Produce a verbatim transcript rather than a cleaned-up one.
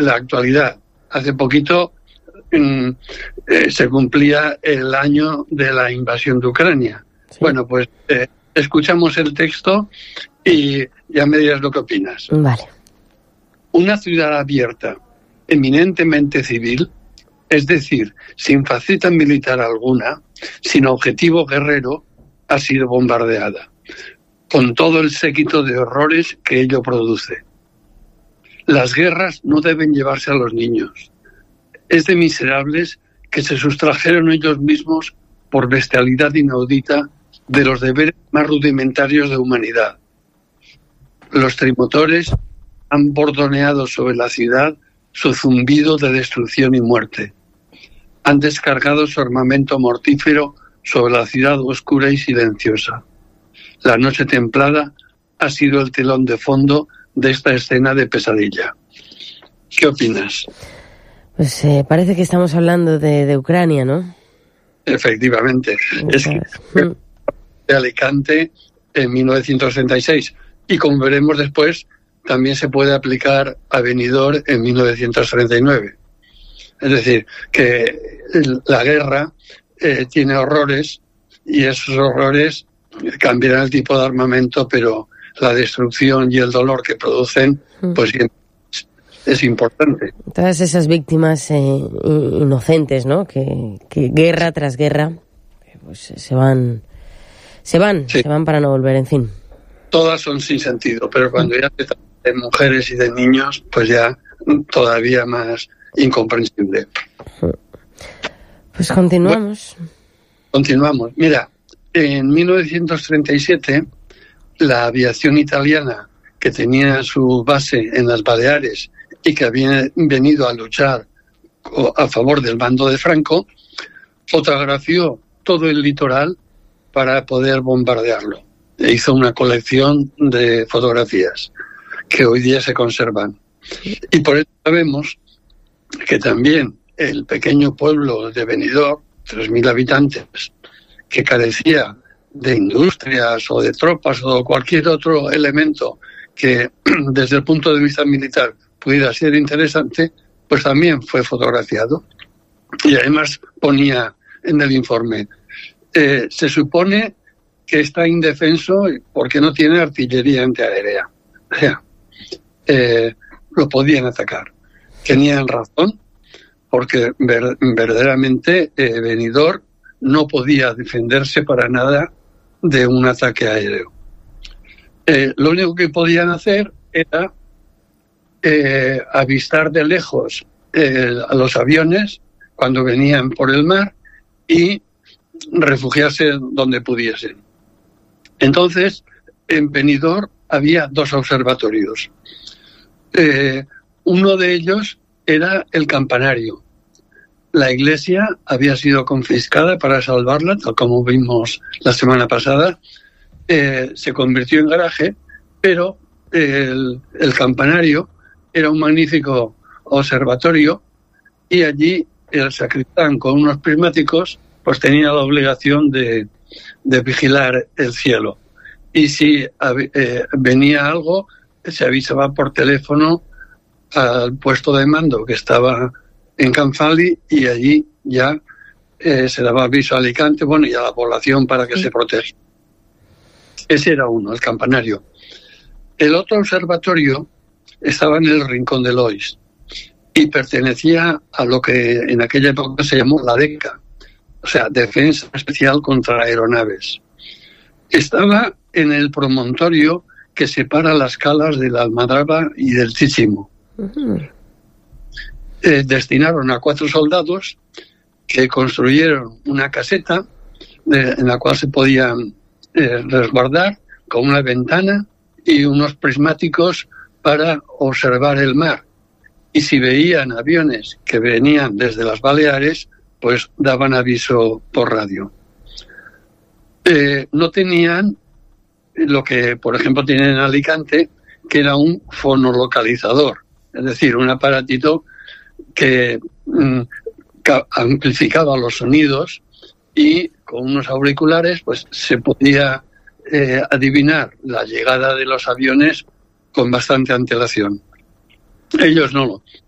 la actualidad. Hace poquito mm, eh, se cumplía el año de la invasión de Ucrania. Sí. Bueno, pues eh, escuchamos el texto y ya me dirás lo que opinas. Vale. Una ciudad abierta, eminentemente civil, es decir, sin faceta militar alguna, sin objetivo guerrero, ha sido bombardeada, con todo el séquito de horrores que ello produce. Las guerras no deben llevarse a los niños. Es de miserables que se sustrajeron ellos mismos por bestialidad inaudita de los deberes más rudimentarios de humanidad. Los trimotores han bordoneado sobre la ciudad su zumbido de destrucción y muerte. Han descargado su armamento mortífero sobre la ciudad oscura y silenciosa. La noche templada ha sido el telón de fondo de esta escena de pesadilla. ¿Qué opinas? Pues eh, parece que estamos hablando de, de Ucrania, ¿no? Efectivamente. Es que de Alicante en mil novecientos treinta y seis. Y como veremos después, también se puede aplicar a Benidorm en mil novecientos treinta y nueve. Es decir, que la guerra eh, tiene horrores y esos horrores cambiarán el tipo de armamento, pero la destrucción y el dolor que producen, pues es, es importante. Todas esas víctimas eh, inocentes, ¿no? Que, que guerra tras guerra, pues se van, se van, sí. se van para no volver, en fin. Todas son sin sentido, pero cuando ya se trata de mujeres y de niños, pues ya todavía más incomprensible. Pues continuamos. Bueno, continuamos. Mira, en mil novecientos treinta y siete, la aviación italiana, que tenía su base en las Baleares y que había venido a luchar a favor del bando de Franco, fotografió todo el litoral para poder bombardearlo. E hizo una colección de fotografías que hoy día se conservan. Y por eso sabemos que también el pequeño pueblo de Benidorm, tres mil habitantes, que carecía de industrias o de tropas o cualquier otro elemento que desde el punto de vista militar pudiera ser interesante, pues también fue fotografiado. Y además ponía en el informe, eh, se supone que está indefenso porque no tiene artillería antiaérea. O sea, eh, lo podían atacar. Tenían razón, porque ver, verdaderamente eh, Benidorm no podía defenderse para nada de un ataque aéreo. Eh, lo único que podían hacer era eh, avistar de lejos eh, a los aviones cuando venían por el mar y refugiarse donde pudiesen. Entonces, en Benidorm había dos observatorios. Eh, uno de ellos era el campanario. La iglesia había sido confiscada para salvarla, tal como vimos la semana pasada. Eh, se convirtió en garaje, pero el, el campanario era un magnífico observatorio y allí el sacristán con unos prismáticos pues tenía la obligación de, de vigilar el cielo. Y si eh, venía algo, se avisaba por teléfono al puesto de mando que estaba en Canfali y allí ya eh, se daba aviso a Alicante, bueno, y a la población para que sí. se proteja. Ese era uno, el campanario. El otro observatorio estaba en el Rincón de Lois y pertenecía a lo que en aquella época se llamó la DECA, o sea, Defensa Especial contra Aeronaves. Estaba en el promontorio que separa las calas de la Almadraba y del Chichimo. Uh-huh. Eh, destinaron a cuatro soldados que construyeron una caseta de, en la cual se podían eh, resguardar con una ventana y unos prismáticos para observar el mar. Y si veían aviones que venían desde las Baleares, pues daban aviso por radio. Eh, no tenían lo que, por ejemplo, tienen en Alicante, que era un fonolocalizador, es decir, un aparatito que mm, ca- amplificaba los sonidos y con unos auriculares pues se podía eh, adivinar la llegada de los aviones con bastante antelación. Ellos no lo,